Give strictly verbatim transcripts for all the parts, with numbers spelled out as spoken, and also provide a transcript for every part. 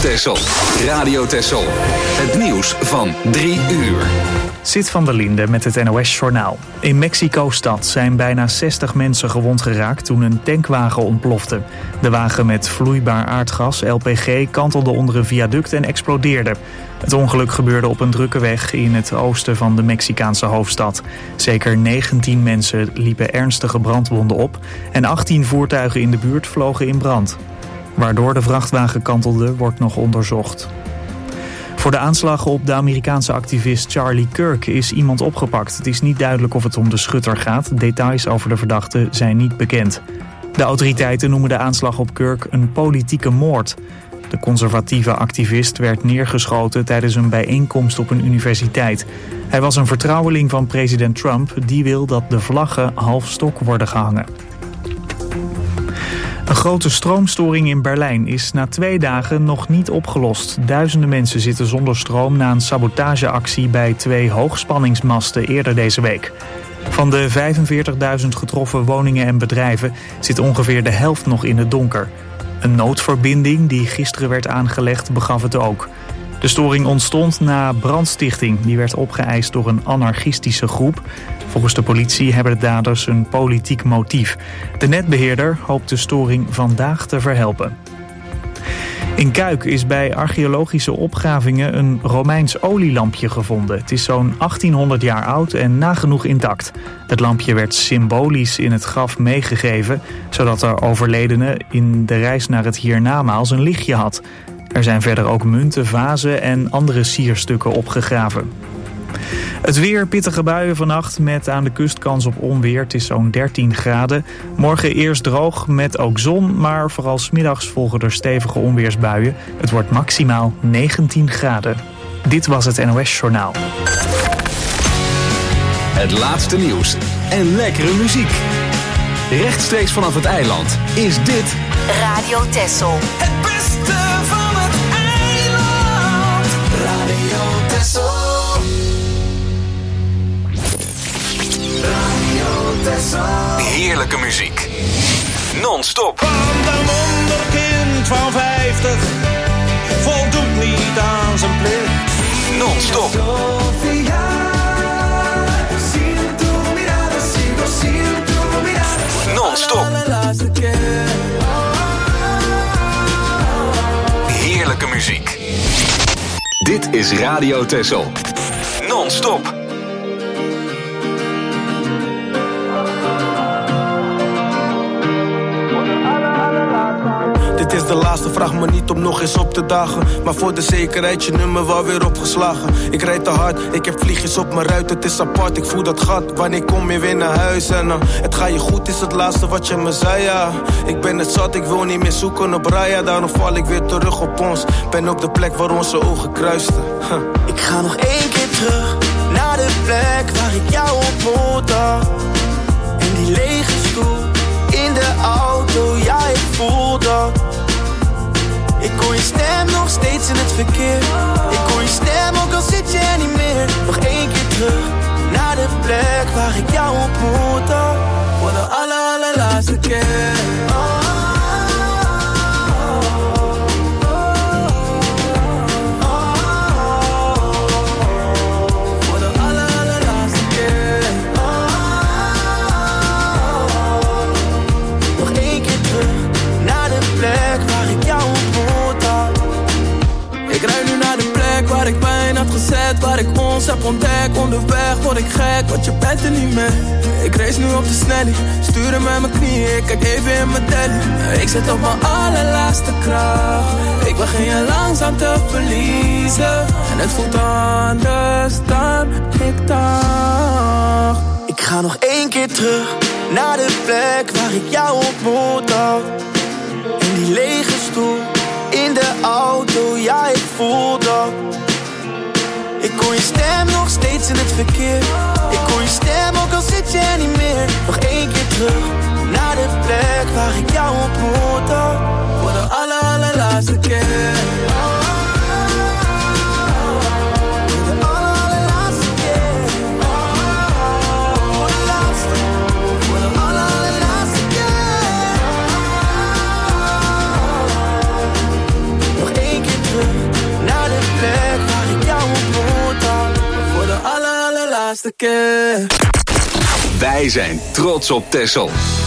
Texel. Radio Texel. Het nieuws van drie uur. Zit van der Linde met het N O S-journaal. In Mexico-stad zijn bijna zestig mensen gewond geraakt toen een tankwagen ontplofte. De wagen met vloeibaar aardgas, L P G, kantelde onder een viaduct en explodeerde. Het ongeluk gebeurde op een drukke weg in het oosten van de Mexicaanse hoofdstad. Zeker negentien mensen liepen ernstige brandwonden op en achttien voertuigen in de buurt vlogen in brand. Waardoor de vrachtwagen kantelde, wordt nog onderzocht. Voor de aanslag op de Amerikaanse activist Charlie Kirk is iemand opgepakt. Het is niet duidelijk of het om de schutter gaat. Details over de verdachte zijn niet bekend. De autoriteiten noemen de aanslag op Kirk een politieke moord. De conservatieve activist werd neergeschoten tijdens een bijeenkomst op een universiteit. Hij was een vertrouweling van president Trump. Die wil dat de vlaggen half stok worden gehangen. Een grote stroomstoring in Berlijn is na twee dagen nog niet opgelost. Duizenden mensen zitten zonder stroom na een sabotageactie bij twee hoogspanningsmasten eerder deze week. Van de vijfenveertigduizend getroffen woningen en bedrijven zit ongeveer de helft nog in het donker. Een noodverbinding die gisteren werd aangelegd begaf het ook. De storing ontstond na brandstichting. Die werd opgeëist door een anarchistische groep. Volgens de politie hebben de daders een politiek motief. De netbeheerder hoopt de storing vandaag te verhelpen. In Kuik is bij archeologische opgravingen een Romeins olielampje gevonden. Het is zo'n achttienhonderd jaar oud en nagenoeg intact. Het lampje werd symbolisch in het graf meegegeven, zodat de overledene in de reis naar het hiernamaals een lichtje had. Er zijn verder ook munten, vazen en andere sierstukken opgegraven. Het weer, pittige buien vannacht met aan de kust kans op onweer. Het is zo'n dertien graden. Morgen eerst droog met ook zon, maar vooral 's middags volgen er stevige onweersbuien. Het wordt maximaal negentien graden. Dit was het N O S-journaal. Het laatste nieuws en lekkere muziek. Rechtstreeks vanaf het eiland is dit Radio Texel. Het beste van het eiland. Radio Texel. heerlijke muziek. Non-stop. Want een wonderkind van vijftig voldoet niet aan zijn plicht. Non-stop. Non-stop. Heerlijke muziek. Dit is Radio Texel. Non-stop. Dit is de laatste, vraag me niet om nog eens op te dagen. Maar voor de zekerheid je nummer wel weer opgeslagen. Ik rijd te hard, ik heb vliegjes op mijn ruit. Het is apart, ik voel dat gat, wanneer kom je weer naar huis? En uh, het gaat je goed is het laatste wat je me zei, ja. Ik ben het zat, ik wil niet meer zoeken op Raya. Daarom val ik weer terug op ons. Ben op de plek waar onze ogen kruisten. huh. Ik ga nog één keer terug naar de plek waar ik jou ontmoette. En die lege stoel in de auto, ja ik voel dat. Ik hoor je stem nog steeds in het verkeer. Ik hoor je stem ook al zit je er niet meer. Nog één keer terug naar de plek waar ik jou ontmoette. Voor de aller, allerlaatste keer. Oh. Waar ik pijn had gezet, waar ik ons heb ontdekt. Onderweg word ik gek, want je bent er niet meer. Ik race nu op de snelheid, sturen met mijn knieën. Ik kijk even in mijn telly. Ik zit op mijn allerlaatste kracht. Ik begin je langzaam te verliezen. En het voelt anders dan ik dacht. Ik ga nog één keer terug naar de plek waar ik jou ontmoet had. In die lege stoel in de auto, ja ik voel dat. Ik hoor je stem nog steeds in het verkeer. Ik hoor je stem ook al zit je er niet meer. Nog één keer terug naar de plek waar ik jou ontmoette. Voor de aller, allerlaatste keer. laatste keer. Wij zijn trots op Texel.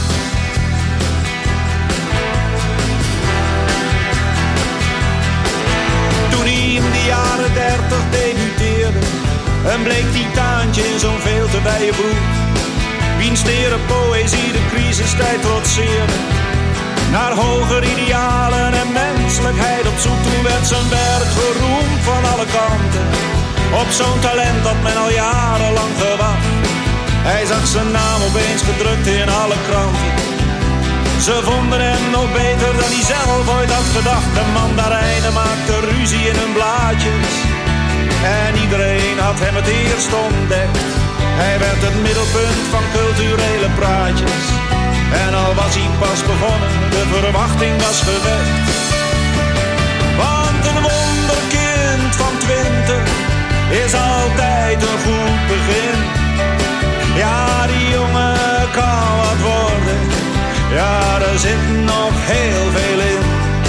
Toen hij in de jaren dertig debuteerde, een bleek titaantje in zo'n veel te wijde broek. Wiens tere poëzie de crisistijd trotseerde. Naar hoger idealen en menselijkheid op zoek. Toen werd zijn werk geroemd van alle kanten. Op zo'n talent dat men al jarenlang gewacht. Hij zag zijn naam opeens gedrukt in alle kranten. Ze vonden hem nog beter dan hij zelf ooit had gedacht. De mandarijnen maakten ruzie in hun blaadjes. En iedereen had hem het eerst ontdekt. Hij werd het middelpunt van culturele praatjes. En al was hij pas begonnen, de verwachting was gewekt. Want een wonderkind van twintig is altijd een goed begin. Ja, die jongen kan wat worden. Ja, er zit nog heel veel in.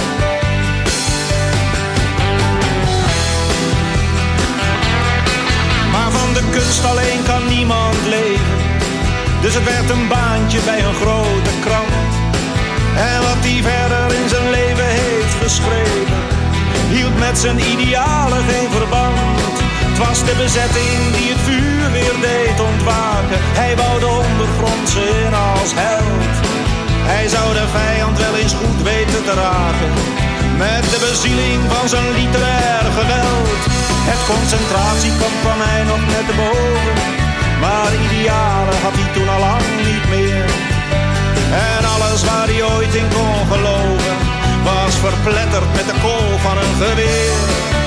Maar van de kunst alleen kan niemand leven. Dus het werd een baantje bij een grote krant. En wat hij verder in zijn leven heeft geschreven, hield met zijn idealen geen verband. Het was de bezetting die het vuur weer deed ontwaken. Hij wou de ondergrondse in als held. Hij zou de vijand wel eens goed weten te raken. Met de bezieling van zijn literair geweld. Het concentratiekamp kwam hij nog net te boven. Maar idealen had hij toen al lang niet meer. En alles waar hij ooit in kon geloven, was verpletterd met de kool van een geweer.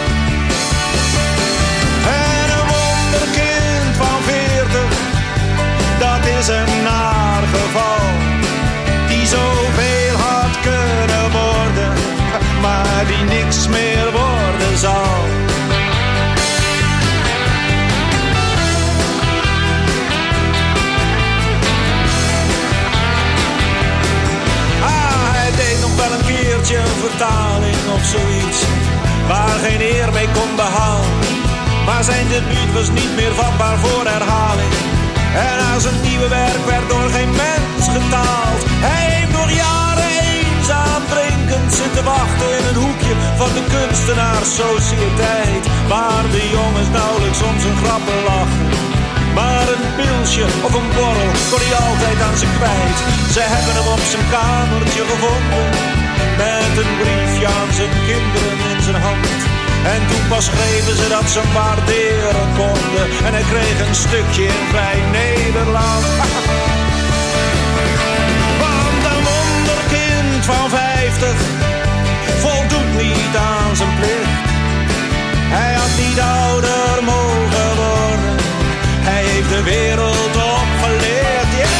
En een wonderkind van veertig, dat is een naar geval. Die zoveel had kunnen worden, maar die niks meer worden zal. Wel een keertje een vertaling of zoiets, waar geen eer mee kon behalen. Maar zijn debuut was niet meer vatbaar voor herhaling. En aan zijn nieuwe werk werd door geen mens getaald. Hij heeft nog jaren eenzaam drinkend zitten wachten in een hoekje van de kunstenaarssociëteit, waar de jongens nauwelijks om zijn grappen lachen. Maar een pilsje of een borrel kon hij altijd aan ze kwijt. Ze hebben hem op zijn kamertje gevonden, met een briefje aan zijn kinderen in zijn hand. En toen pas schreven ze dat ze hem waarderen konden. En hij kreeg een stukje in Vrij Nederland. Want een wonderkind van vijftig voldoet niet aan zijn plicht. Hij had niet ouder mogen worden. Hij heeft de wereld opgeleerd, yeah.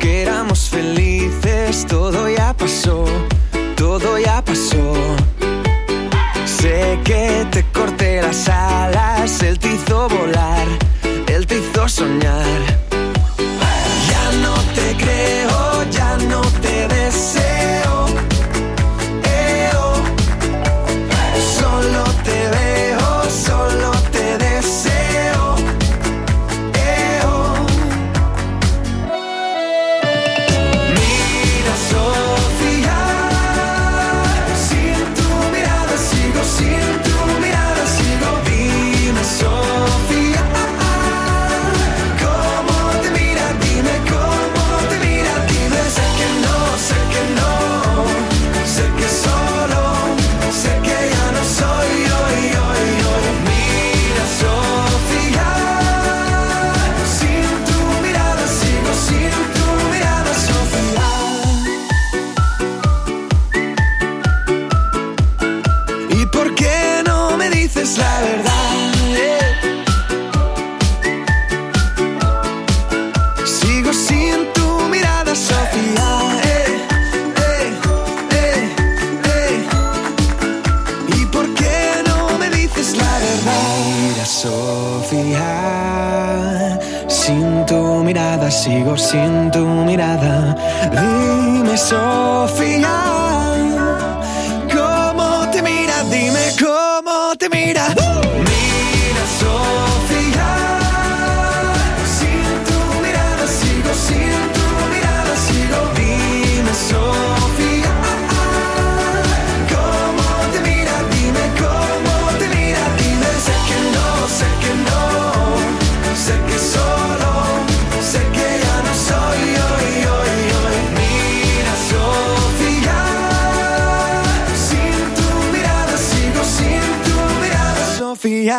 que éramos felices, todo ya pasó, todo ya pasó. Sé que te corté las alas, él te hizo volar, él te hizo soñar. Ya no te creo, ya no te deseo, eh, oh. Solo te veo, solo te deseo, eh, oh. Mira, Sofía, sin tu mirada sigo, sin tu mirada sigo. Dime, Sofía, ¿cómo te mira? Dime cómo te mira, dime. Sé que no, sé que no, sé que solo, sé que ya no soy yo, yo, yo. Mira, Sofía, sin tu mirada sigo, sin tu mirada, Sofía. ¿Y por qué no me dices la verdad? eh? Sigo sin tu mirada, Sofía. eh, eh, eh, eh. ¿Y por qué no me dices la verdad? Mira, Sofía, sin tu mirada sigo, sin tu mirada. Dime, Sofía, ¿cómo te mira? Dime cómo te mira. Mira, Sofía, sin tu mirada sigo, sin tu mirada sigo. Dime, Sofía, ¿cómo te mira? Dime cómo te mira, dime. Sé que no, sé que no, sé que solo, sé que ya no soy yo, yo, yo. Mira, Sofía, sin tu mirada sigo, sin tu mirada, Sofía.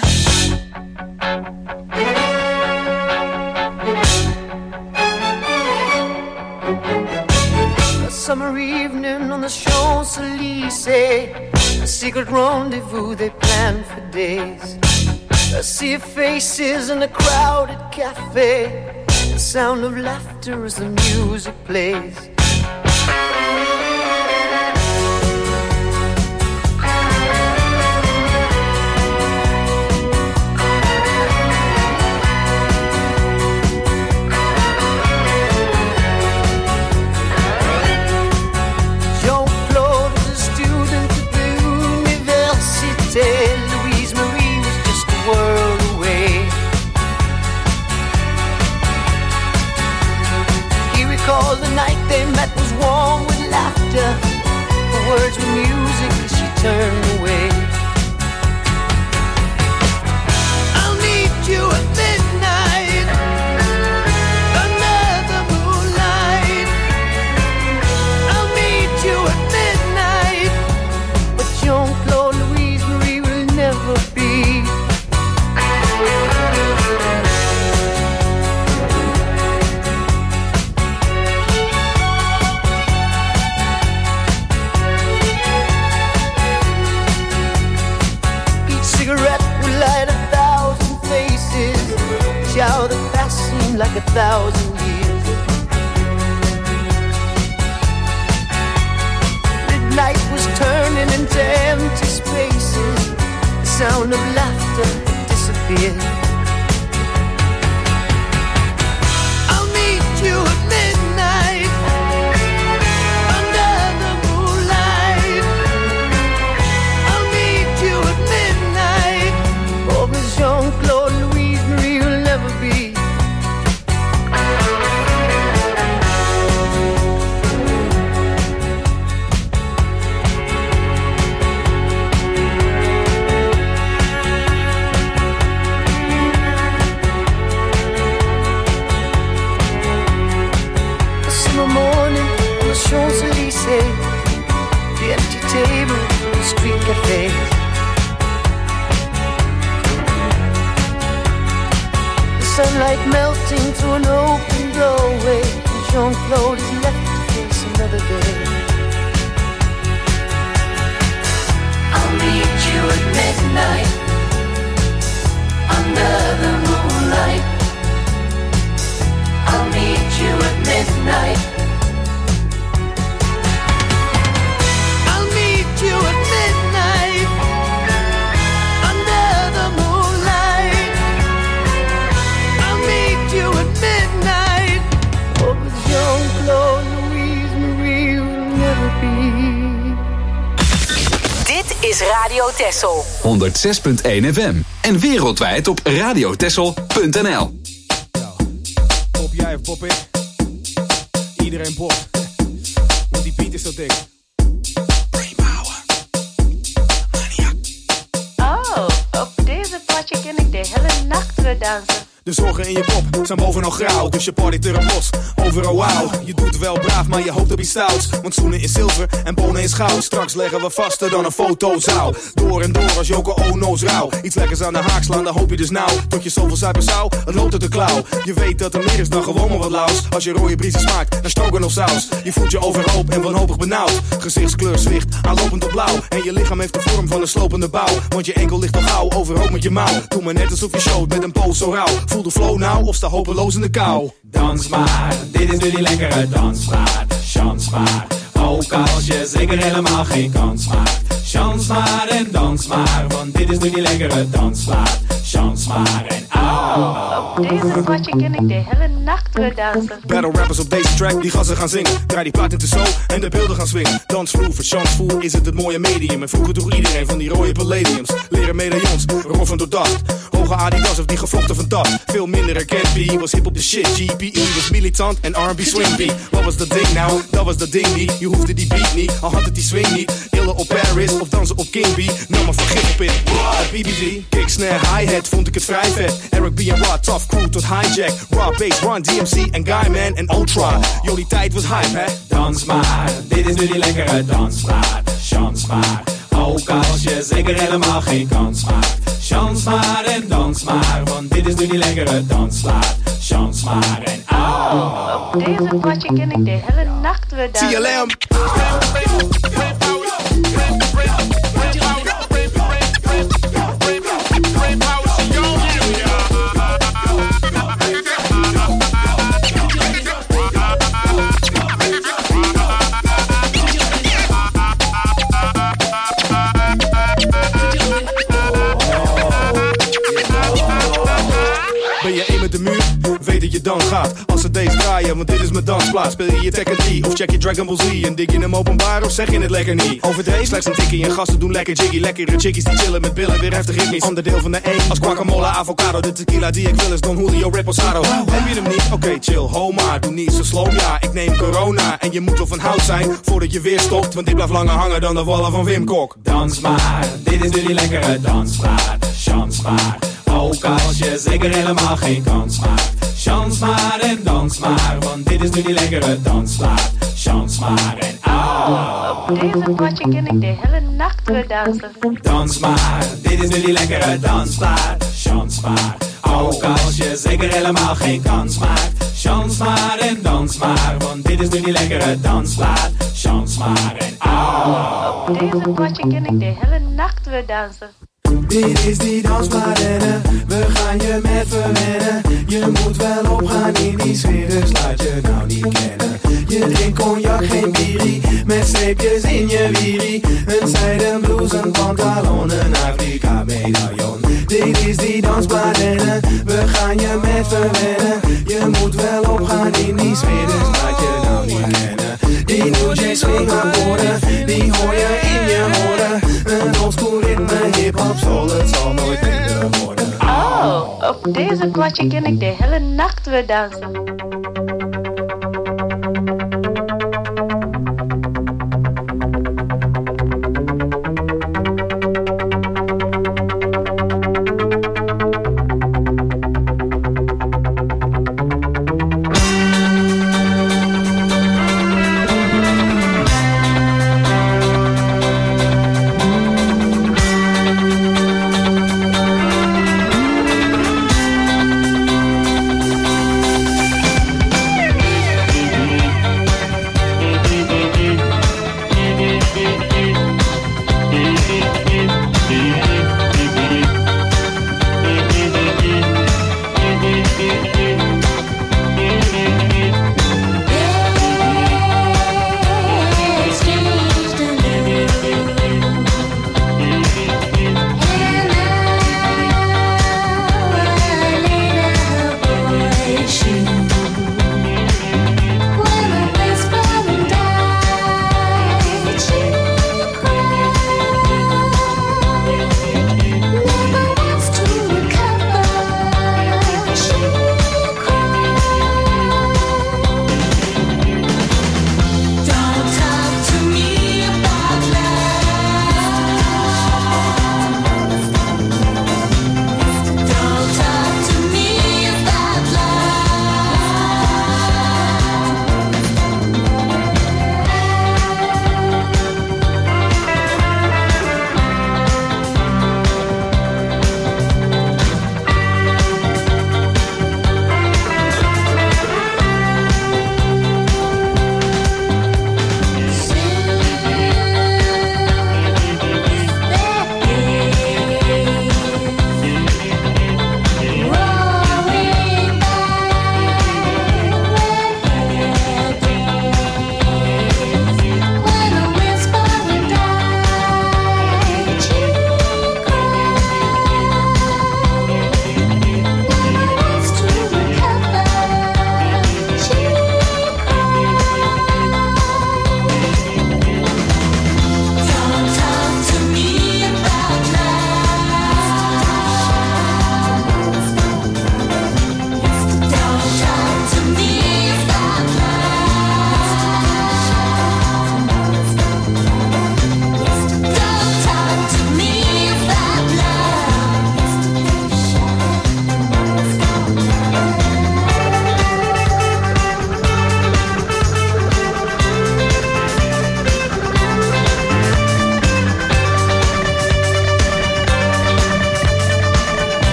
A summer evening on the Champs-Élysées, a secret rendezvous they planned for days. A sea of faces in a crowded cafe, the sound of laughter as the music plays. Jean-Claude was a student at the Université. Louise Marie was just a world away. He recalled the night they met was warm with laughter. The words were music as she turned away. I'll meet you at midnight under the moonlight. I'll meet you at midnight, but Jean-Claude Louise Marie will never be. Each cigarette will light a thousand faces. Each hour that passed seemed like a thousand years. Midnight was turning into empty spaces. The sound of laughter had disappeared. I'll meet you at midnight under the moonlight. I'll meet you at midnight. Oh, but Jean-Claude Louise Marie will never be. Radio Texel. honderd zes punt één F M. En wereldwijd op radiotexel punt n l. Pop jij of pop ik? Iedereen popt. Want die beat is zo dik. Oh, op deze plaatje ken ik de hele nacht weer dansen. De zorgen in je pop zijn bovenal grauw, dus je partyt er een bos. Overal wauw, je doet wel braaf, maar je hoopt op iets stouts. Want schoenen is zilver en bonen is goud. Straks leggen we vaster dan een fotozaal. Door en door als Joko Ono's rauw. Iets lekkers aan de haak slaan, dan hoop je dus nou. Tot je zoveel suiker zou, het loopt uit de klauw. Je weet dat er meer is dan gewoon maar wat laus. Als je rode briesen smaakt, dan stroganoff saus. Je voelt je overhoop en wanhopig benauwd. Gezichtskleur zwicht, aanlopend op blauw. En je lichaam heeft de vorm van een slopende bouw. Want je enkel ligt al gauw, overhoop met je mouw. Doe maar net alsof je showt met een poos zo rauw. Voel de flow nou of sta hopeloos in de kou. Dans maar, dit is nu die lekkere dansmaat. Chans maar, ook als je zeker helemaal geen kans maakt. Chans maar en dans maar, want dit is nu die lekkere dansmaat. Chans maar en au. Op deze plaatje ken ik de hele nacht weer dansen. Battle rappers op deze track, die gassen gaan zingen. Draai die plaat in de zo en de beelden gaan swingen. Dansvloer, voor chansvoer is het het mooie medium. En vroeger droeg iedereen van die rode palladiums. Leren medaillons, roffen door dacht. Hoge Adidas of die gevlochten van dat. Veel minder herkend, B was hip op de shit. G P E was militant en R and B swing beat. Wat was dat ding nou? Dat was dat ding niet. Je hoefde die beat niet, al had het die swing niet. Illen op Paris of dansen op King B. Nou maar vergif op it. B B G, kick, snare, hi-hat, vond ik het vrij vet. Eric B en Rod, tough crew tot hijack. Raw bass, Run D M C en Guyman en Ultra. Yo, die tijd was hype, hè? Dans maar, dit is nu die lekkere dansmaat. Chans maar, ook als je zeker helemaal geen kans maakt. Chans maar en dans maar, want dit is nu die lekkere dansmaat. Chans maar en au. Op deze plaatje ken ik de hele nacht weer dansen. T L M. Ben je één met de muur? Weet dat je dan gaat. Als ze deze draaien, want dit is mijn dansplaats. Speel je je Tekken T of check je Dragon Ball Z? En dik je hem openbaar of zeg je het lekker niet? Overdreven, slechts een tikkie en gasten doen lekker jiggy. Lekkere chickies die chillen met billen, weer heftig ritmisch. Onderdeel van de één, als guacamole, avocado. De tequila die ik wil is Don Julio Reposado. Heb je hem niet? Oké, okay, chill, ho maar. Doe niet zo slow, ja, ik neem corona. En je moet wel van hout zijn, voordat je weer stopt. Want dit blijft langer hangen dan de wallen van Wim Kok. Dans maar, dit is nu die lekkere dansmaat. Chans maar, ook als je zeker helemaal geen kans maakt. Chans maar en dans maar, want dit is nu die lekkere dansmaat. Chans maar en au. Op deze plaatje ken ik de hele nacht weer dansen. Dans maar, dit is nu die lekkere dansmaat. Chans maar, ook als je zeker helemaal geen kans maakt. Chans maar en dans maar, want dit is nu die lekkere dansmaat. Chans maar en au. Op deze plaatje ken ik de hele nacht weer dansen. Dit is die dansparenne, we gaan je met verwennen. Je moet wel opgaan in die sfeer, dus laat je nou niet kennen. Je drinkt cognac, geen bierie, met streepjes in je wierie. Een zijden blouse, een pantalon, een Afrika medaillon. Dit is die dansparenne, we gaan je met verwennen. Je moet wel opgaan in die sfeer, dus laat je nou niet kennen. Die New J swing akkoorden, die hoor je in je woorden. Een oldschool ritme, hip-hop, soul, het zal nooit minder worden. Oh, op deze plaatje ken ik de hele nacht weer dansen.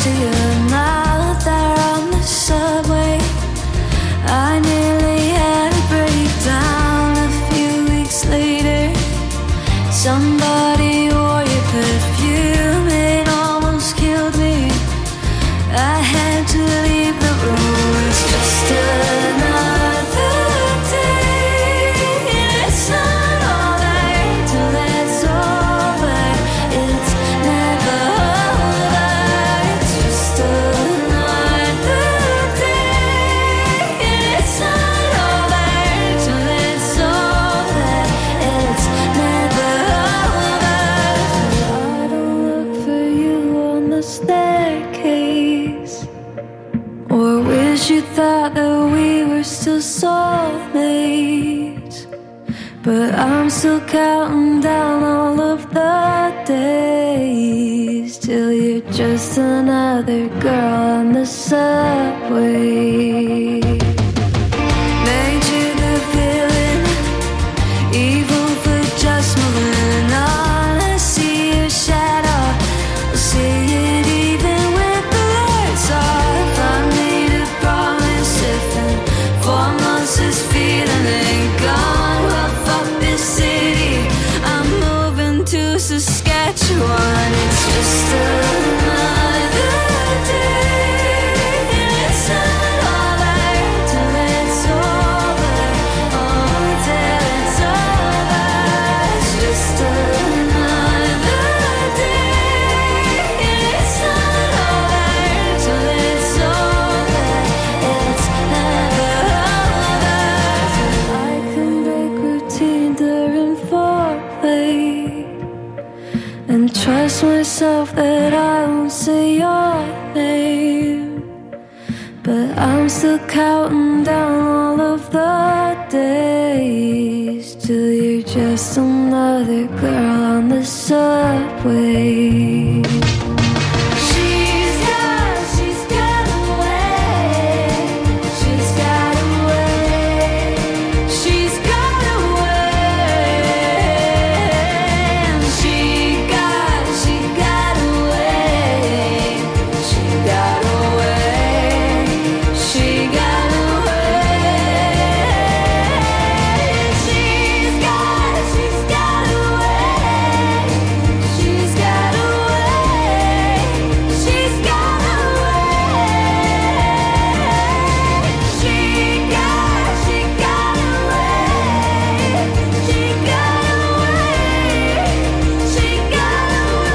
see another on the subway. I nearly had a breakdown a few weeks later. Somebody wore your perfume, it almost killed me. I had to leave the room. It's just another day. It's not over till it's over. It's never over. It's just another day. It's not over till it's over. It's never over. I don't look for you on the staircase, or wish you thought that we were still soulmates. But I'm still counting down all of the days till you're just another girl on the subway. Made you the villain, evil for just moving on. I see your shadow, I see it even with the lights off. I made a promise if in four months this feeling ain't gone, well fuck this city, I'm moving to Saskatchewan. It's just another day. It's not over till it's over. Oh, till it's over. It's just another day. It's not over till it's over. It's never over. I can break routine during foreplay and trust myself that I won't say your name. But I'm still counting down all of the days till you're just another girl on the subway. She's got, she's got away. She's got away. She's got away. And she got, she got away. She got away. She got away. She's got, she's got away. She's got away. She's got away. She got, she got away. She got away. She got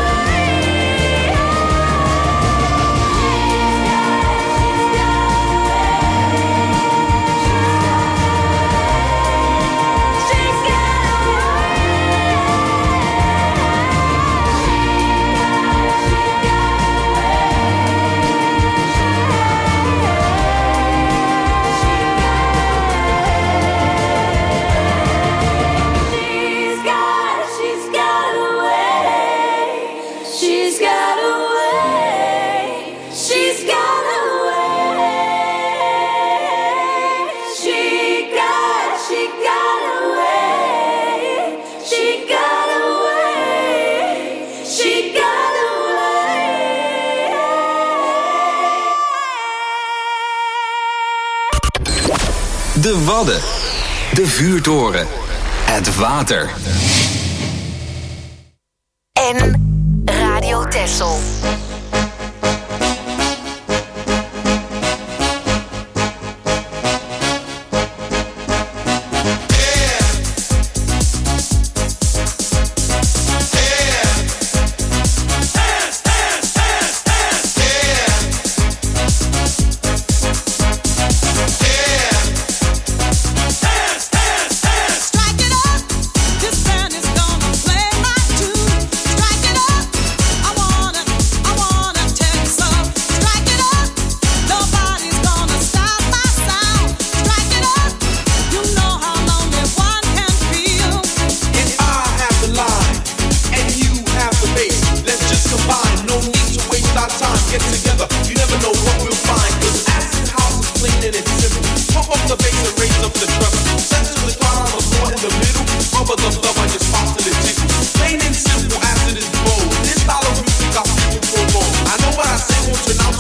She's got, she's got away. She's got away. She's got away. She got, she got away. She got away. She got away. De Wadden. De vuurtoren. Het water. En Radio Texel. Strike it up, this band is gonna play my tune. Strike it up, I wanna, I wanna tell you so. Strike it up, nobody's gonna stop my sound. Strike it up, you know how lonely one can feel. If I have the line and you have the bass, let's just combine. No need to waste our time. Get together, you never know what we'll find. 'Cause acid house is clean and it's simple. Pump up the bass and raise up the treble. Set to the car on the floor in the middle. Rubber the love on your spots till it tickles. Plain and simple, acid is bold. This style of music got people for more. I know what I say, won't you now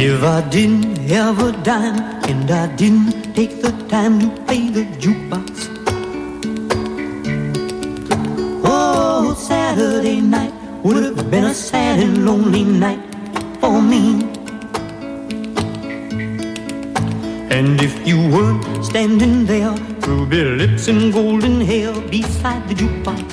If I didn't have a dime and I didn't take the time to play the jukebox, oh, Saturday night would have been a sad and lonely night for me. And if you weren't standing there, ruby lips and golden hair beside the jukebox,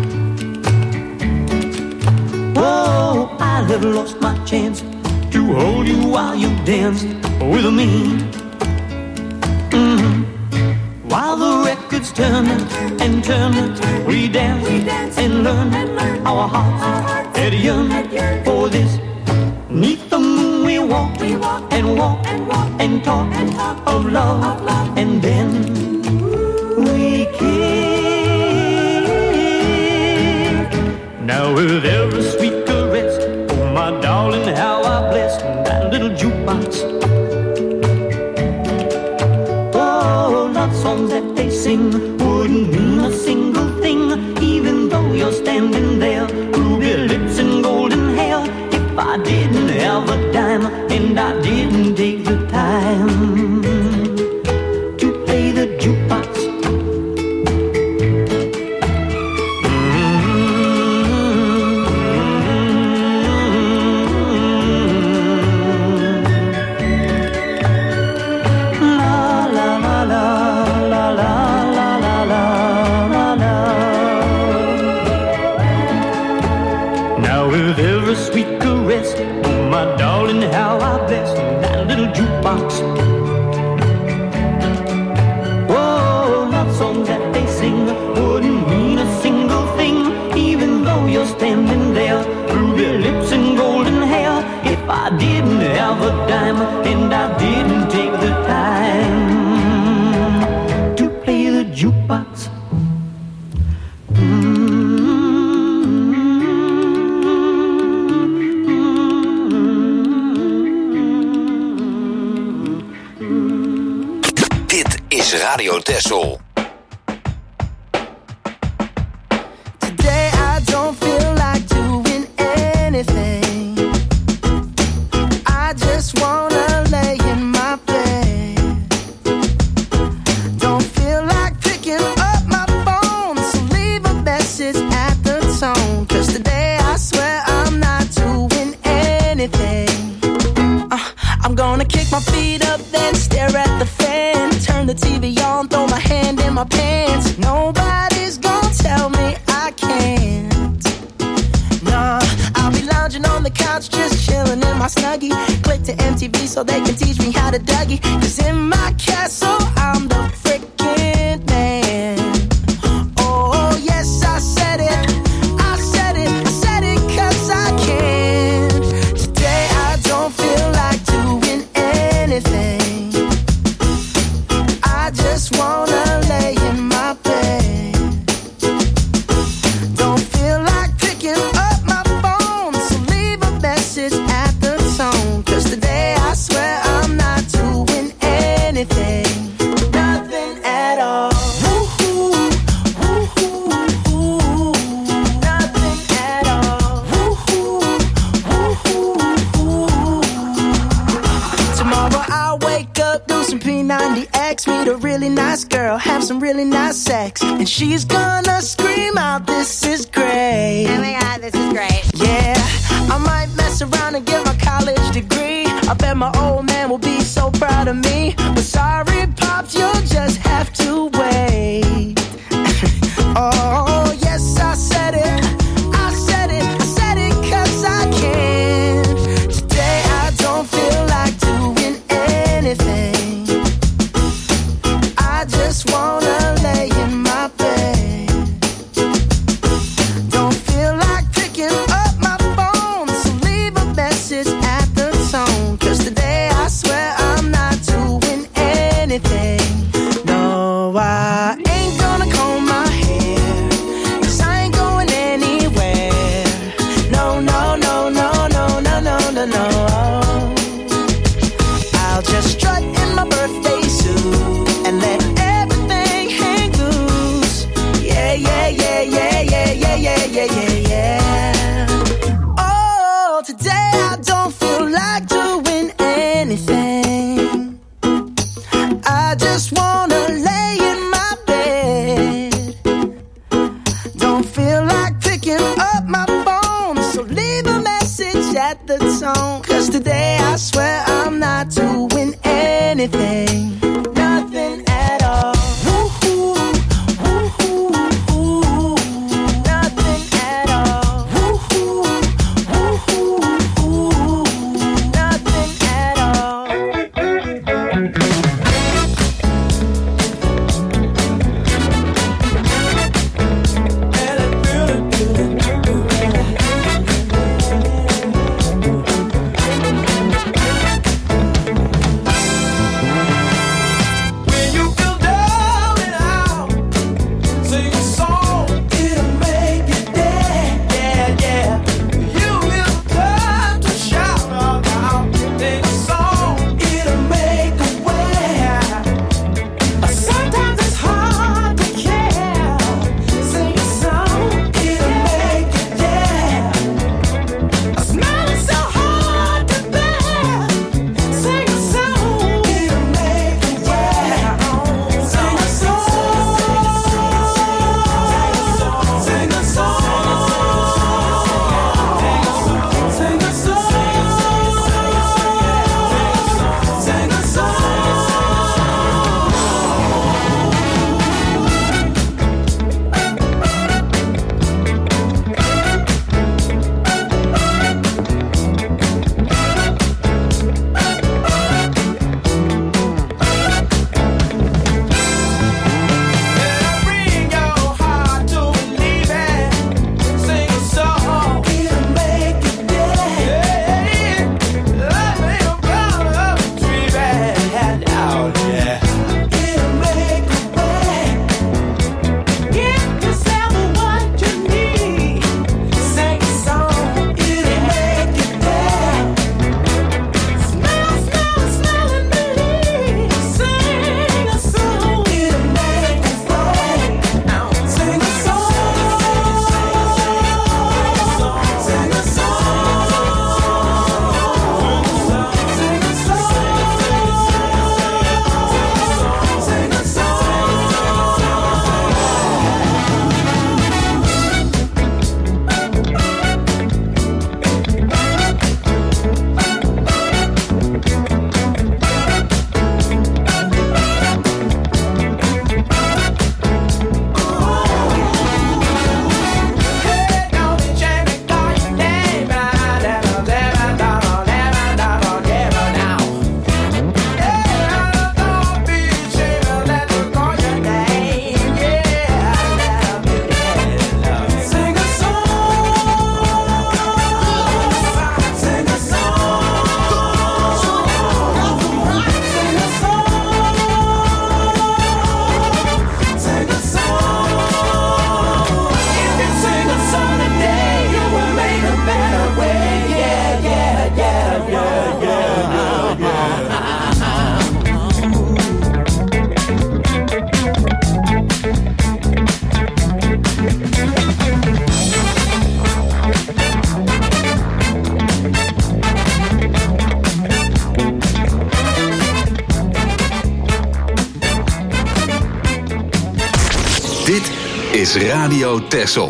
oh, I'd have lost my chance to hold you while you dance with me. Mm-hmm. While the record's turning and turning, we dance and learn our hearts had yearned for this. Neath the moon we walk and walk and talk of love, and then we kiss. Now with every sweet caress, oh my darling, how I bless that little jukebox. Oh, love songs that they sing wouldn't mean a single thing, even though you're standing there, ruby lips and golden hair. If I didn't have a dime and I didn't take the time to play the jukebox. Sweet caress, oh my darling, how I bless that little jukebox. Oh, love songs that they sing wouldn't mean a single thing, even though you're standing there, ruby lips and golden hair. If I didn't have a dime and I didn't take the time to play the jukebox. Radio Texel. Today I don't feel like doing anything. I just wanna lay in my bed. Don't feel like picking up my phone, so leave a message at the tone. Cause today I swear I'm not doing anything. uh, I'm gonna kick my feet up, then stare at the fan, turn the T V on, throw my hand in my pants. Nobody's gonna tell me I can't. Nah, I'll be lounging on the couch, just chilling in my Snuggie. Click to M T V so they can teach me how to Dougie. Cause in my castle, I'm the freaking man. Oh, yes, I said it. I said it. I said it cause I can. Today I don't feel like doing anything. I just wanna lay in my bed. Don't feel like picking up my phone, so leave a message at the tone. Cause today I swear I'm not doing anything. Nothing at all. Woo-hoo, woo-hoo, woo-hoo. Nothing at all. Woo-hoo, woo-hoo, woo-hoo. Tomorrow I'll wake up, do some P ninety X, meet a really nice girl, have some really nice sex, and she's gonna scream out, this is great. Oh my god, this is great. Yeah, I might mess around and get my college degree. I bet my old man will be so proud of me. But sorry, Pops, you'll just have to wait. Oh, yes, I said it. I said it. I said it cause I can. Today I don't feel like doing anything. I just wanna lay in my bed. Don't feel like picking up my phone, so leave a message at the tone. Cause today I swear I'm not doing at the tone. Cause today I swear I'm not doing anything. Nothing at all. Woo-hoo, woo-hoo, woo-hoo. Nothing at all. Woo-hoo, woo-hoo, woo-hoo. Nothing at all. is Radio Texel.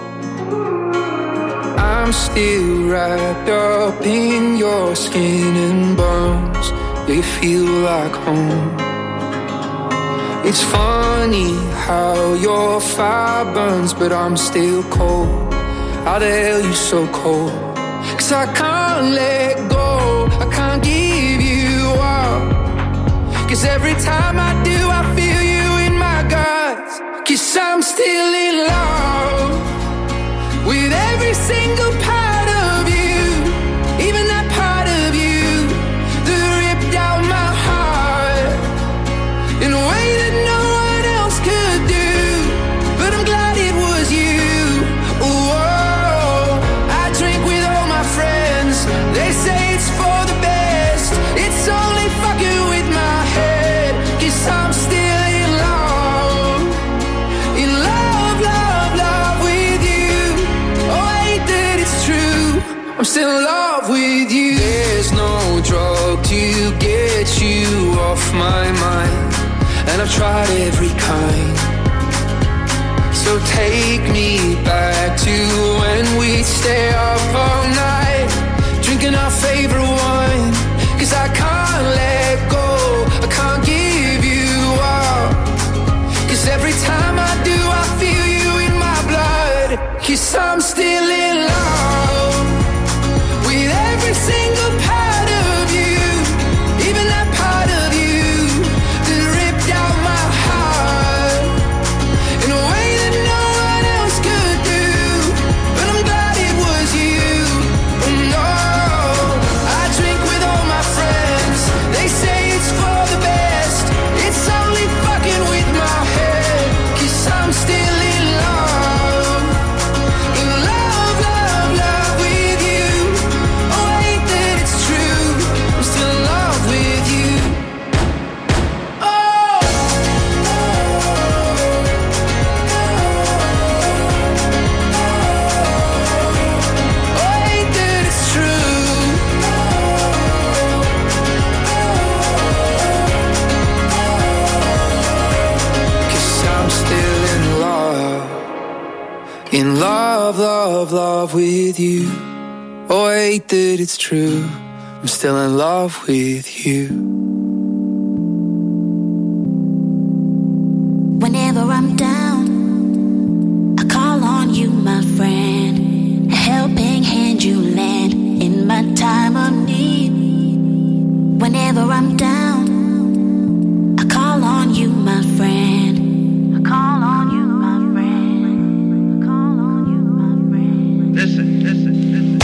I'm still wrapped up in your skin and bones. They feel like home. It's funny how your fire burns, but I'm still cold. How the hell you so cold? Cause I can't let go, I can't give you up. Cause every time I do, I feel you in my guts. Cause I'm still in love with every single part of you. Even that part of you that ripped out my heart in a way that no one else could do. But I'm glad it was you. Whoa, I drink with all my friends. They say it's for the best. It's only fucking with my head. Cause I'm still in love. In love, love, love with you. Oh, I hate that it's true. I'm still in love with you. There's no drug to get you off my mind, and I've tried every kind. So take me back to when we'd stay up all night, love with you. Oh, I hate that it's true. I'm still in love with you. Whenever I'm down, I call on you, my friend. A helping hand you lend in my time of need. Whenever I'm down, I call on you, my friend. I call on you, my friend. I call on you, my friend. Listen, listen, listen.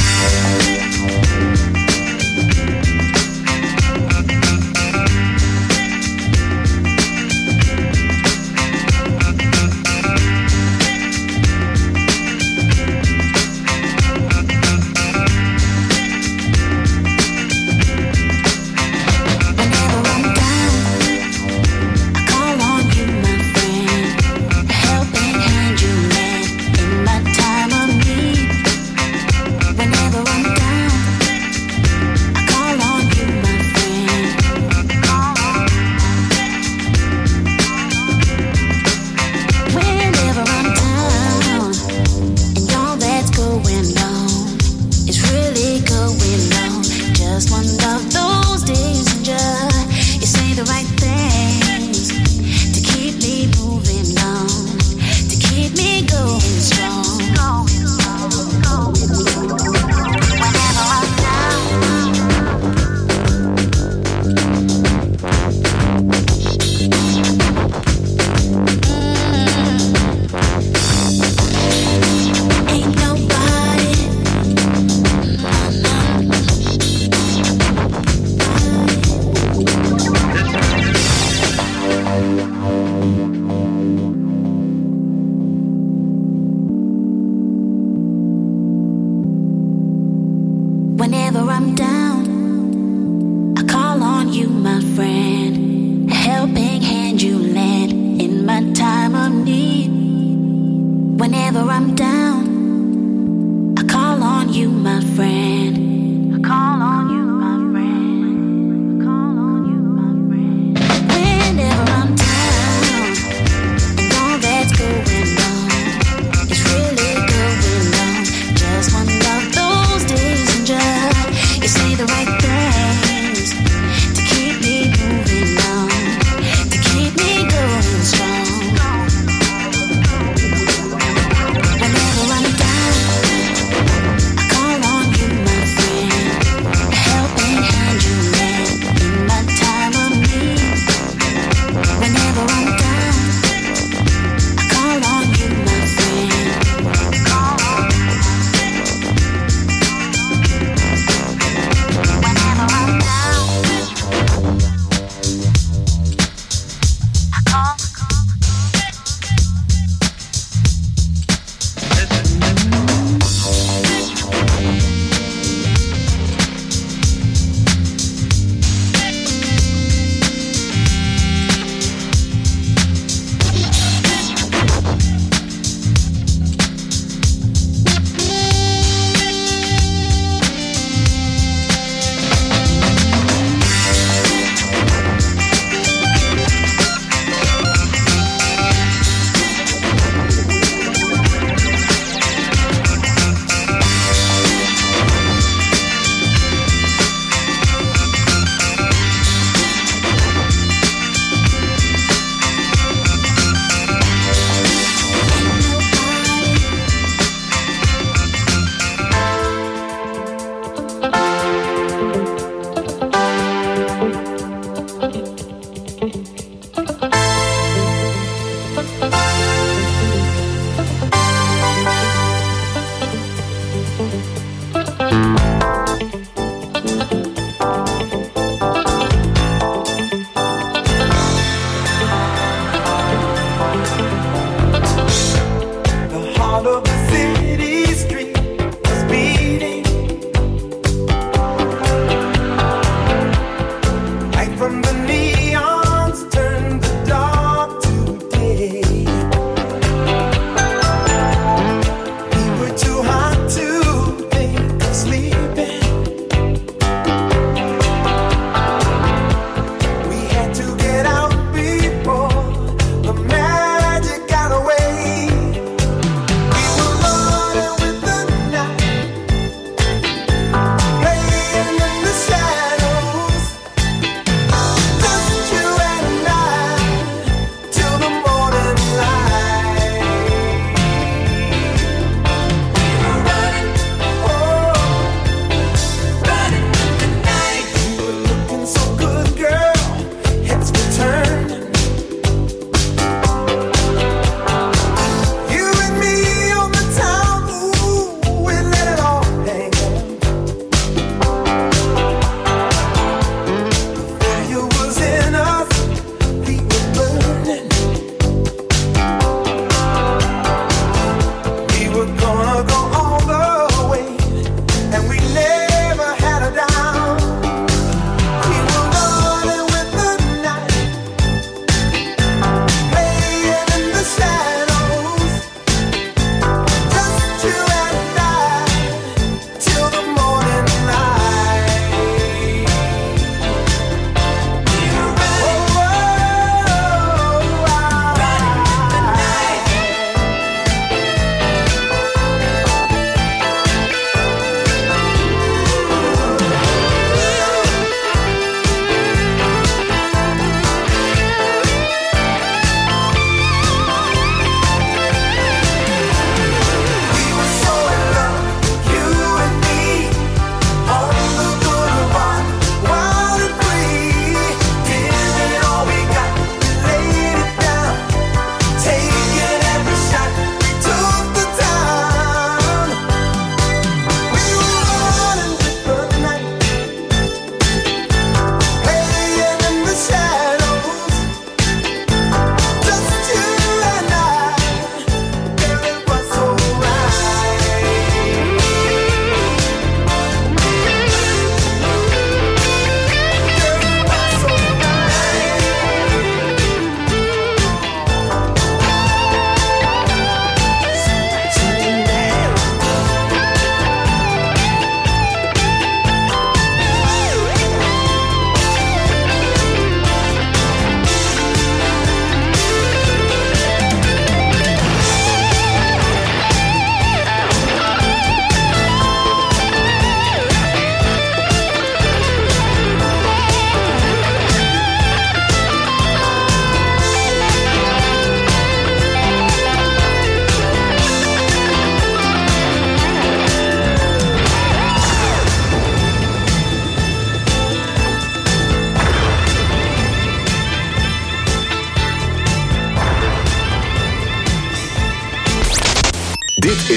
Sleep.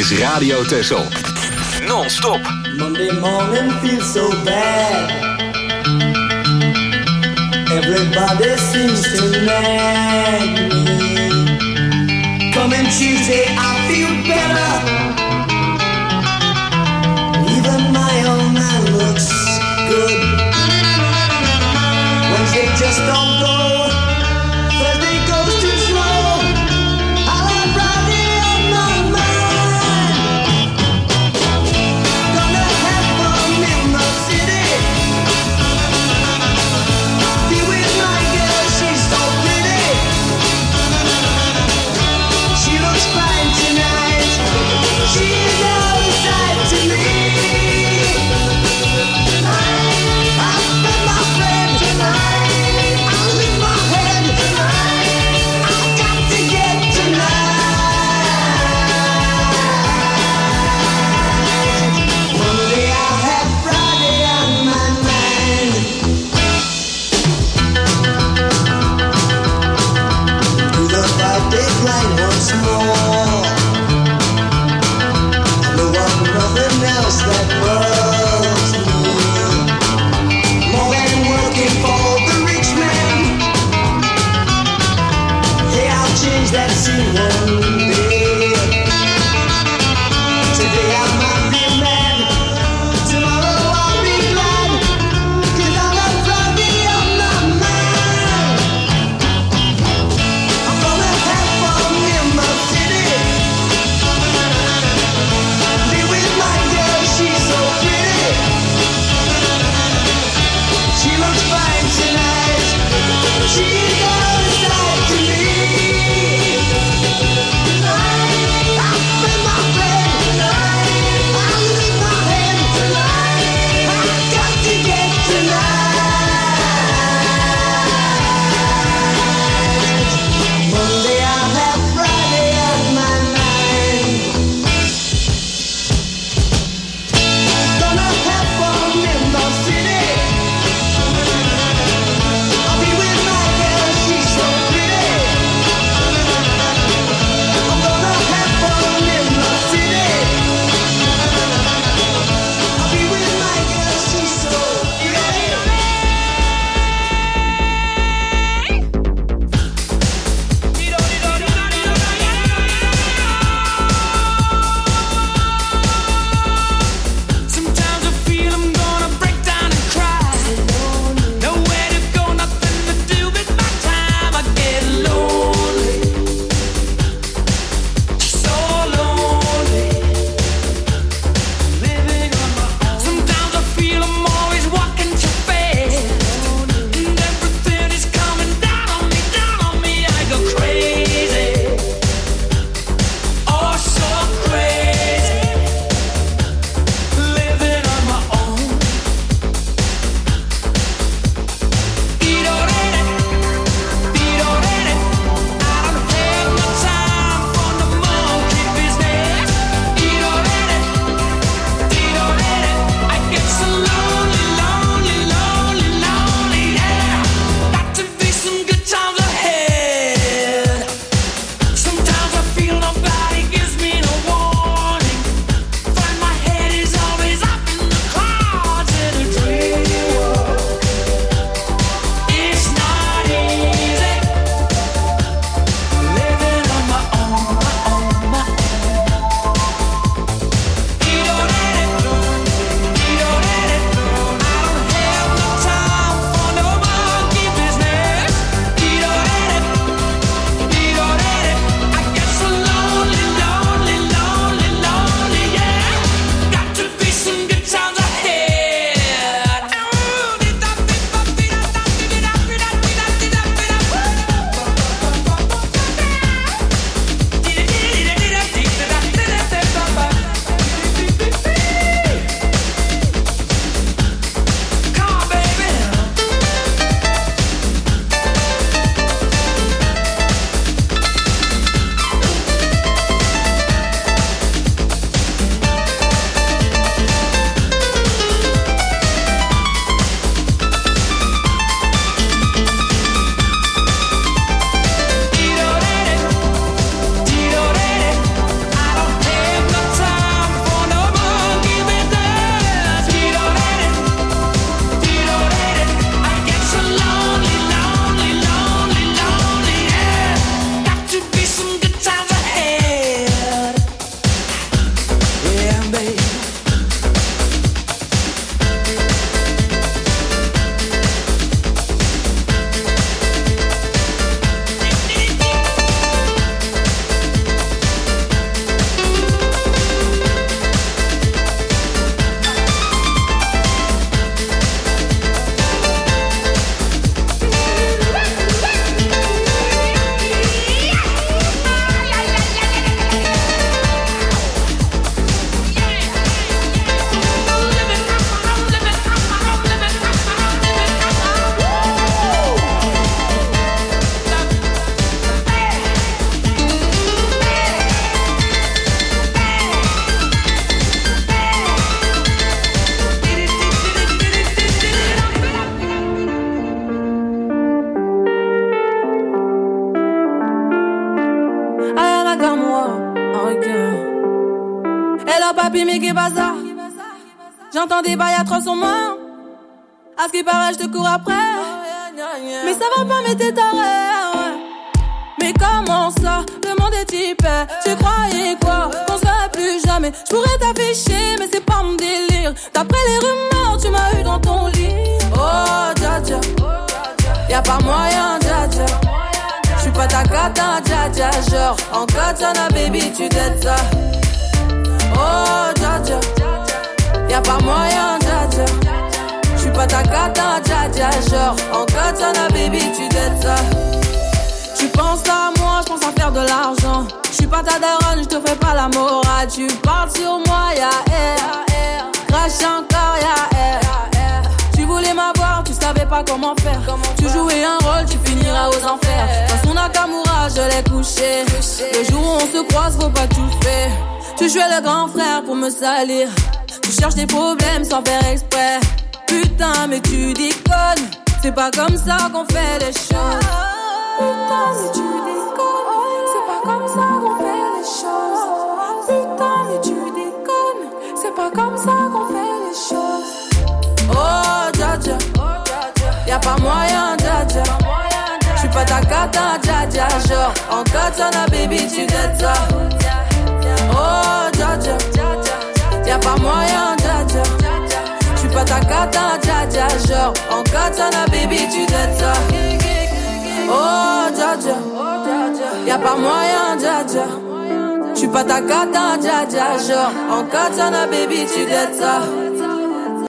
is Radio Texel. Non-stop. Monday morning feels so bad. Everybody seems to nag me. Coming Tuesday, I feel better. Even my old man looks good. Wednesday just don't go. Thursday goes too slow. I'll have Friday on my mind. Gonna have fun in the city. Be with my girl, she's so pretty. She looks fine too. dis mais qu'est bazar. J'entends des bails atroces en main. À ce qui paraît, je te cours après. Mais ça va pas, mais t'es taré. Mais comment ça, le monde est hyper. Tu croyais quoi, qu'on se verrait plus jamais. Je pourrais t'afficher, mais c'est pas mon délire. D'après les rumeurs, tu m'as eu dans ton lit. Oh, dja dja, y'a pas moyen, dja dja. J'suis pas ta cata, dja dja. Genre, en katana, baby, tu t'aides ça. Oh, dja dja, y'a pas moyen, dja dja. J'suis pas ta cata, dja dja. Genre, en katana, baby, tu t'aides ça. Tu penses à moi, j'pense à faire de l'argent. J'suis pas ta daronne, j'te fais pas la morale. Tu parles sur moi, y'a air. Crache encore, y'a air. Tu voulais m'avoir, tu savais pas comment faire. Tu jouais un rôle, tu finiras aux enfers. Dans son Nakamura, je l'ai couché. Le jour où on se croise, faut pas tout faire. Tu jouais le grand frère pour me salir. Tu cherches des problèmes sans faire exprès. Putain, mais tu déconnes. C'est pas comme ça qu'on fait les choses. Putain, mais tu déconnes. C'est pas comme ça qu'on fait les choses. Putain, mais tu déconnes. C'est pas comme ça qu'on fait les choses. Oh, dja dja, y'a pas moyen, dja dja. J'suis pas ta cata, dja dja. Genre, en katana, baby, tu t'aides ça. Oh, dja dja, y'a pas moyen, dja dja. J'suis pas ta cata, dja dja. Genre, en katana, baby, tu t'aides ça. Oh, dja dja, y'a pas moyen, dja dja. J'suis pas ta cata, dja dja. Genre, en katana, baby, tu t'aides ça.